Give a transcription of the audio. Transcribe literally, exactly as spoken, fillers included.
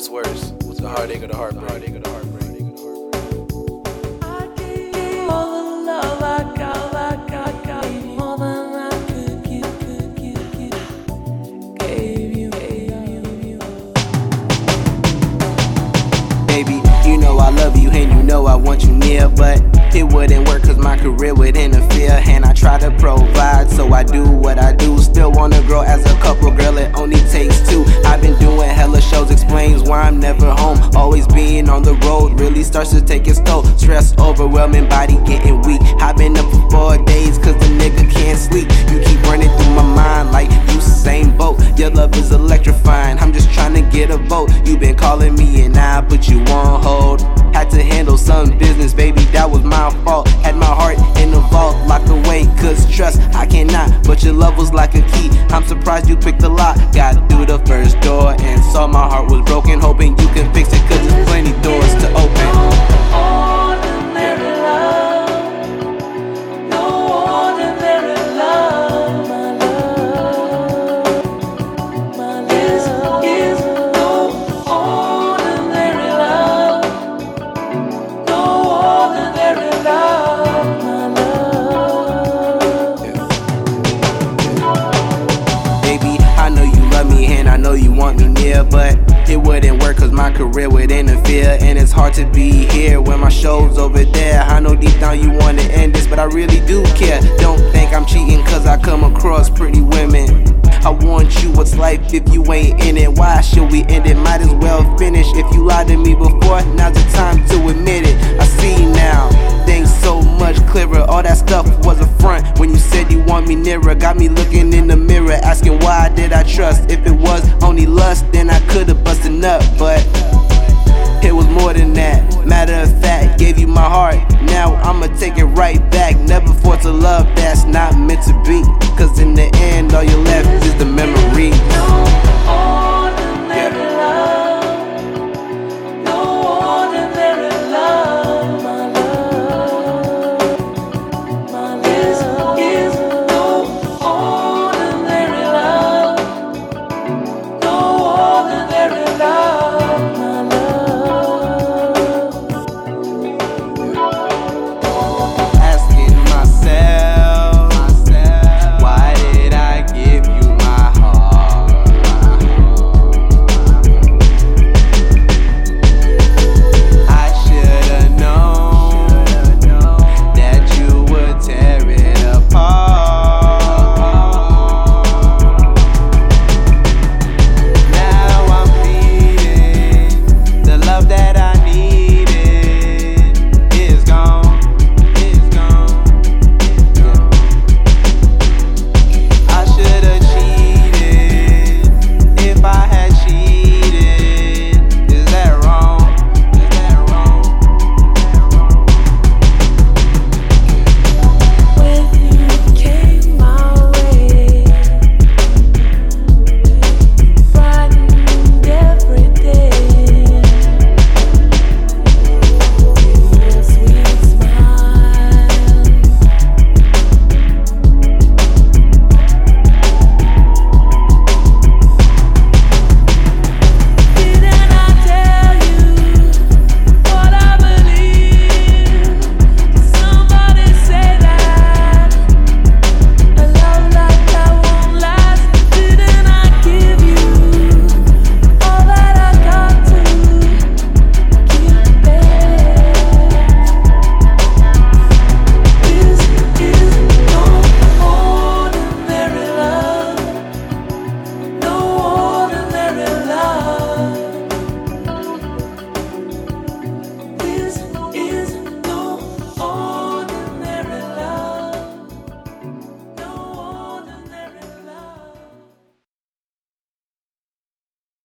worse? The heartache or the heartbreak? The heartache or the heartbreak? I gave you all the love I got, I got, got more than I could give, could give, give. Gave you, gave you. Baby, you know I love you and you know I want you near, but it wouldn't work cause my career would interfere. And I try to provide, so I do what I do. Still wanna grow as a couple, girl, it only takes two. I've been doing hella shows, explains why I'm never home. Always being on the road really starts to take its toll. Stress, overwhelming, body getting weak. I've been up for four days cause the nigga can't sleep. You keep running through my mind like you same boat. Your love is electrifying, I'm just trying to get a vote. You been calling me and I put you on hold. Had to handle some business, baby, that was my fault. Had my heart in the vault, locked away, cause trust, I cannot. But your love was like a key, I'm surprised you picked the lock. Got through the first door and saw my heart was broken. Hoping you can fix it, cause there's plenty doors to open. Ordinary love, no ordinary love. My love, my love is no ordinary love, no ordinary love. My love. Baby, I know you love me and I know you want me near, but it wouldn't work cause my career would interfere. And it's hard to be here when my show's over there. I know deep down you wanna end this, but I really do care. Don't think I'm cheating cause I come across pretty women. I want you, what's life if you ain't in it? Why should we end it? Might as well finish. If you lied to me before, now's the time to admit it. I see now, things so much clearer. All that stuff was a front when you said you want me nearer. Got me looking in the mirror, asking why did I trust? If it was only lust, then I could've busted up, but it was more than that. Matter of fact, gave you my heart, now I'ma take it right back. Never force a love that's not meant to be.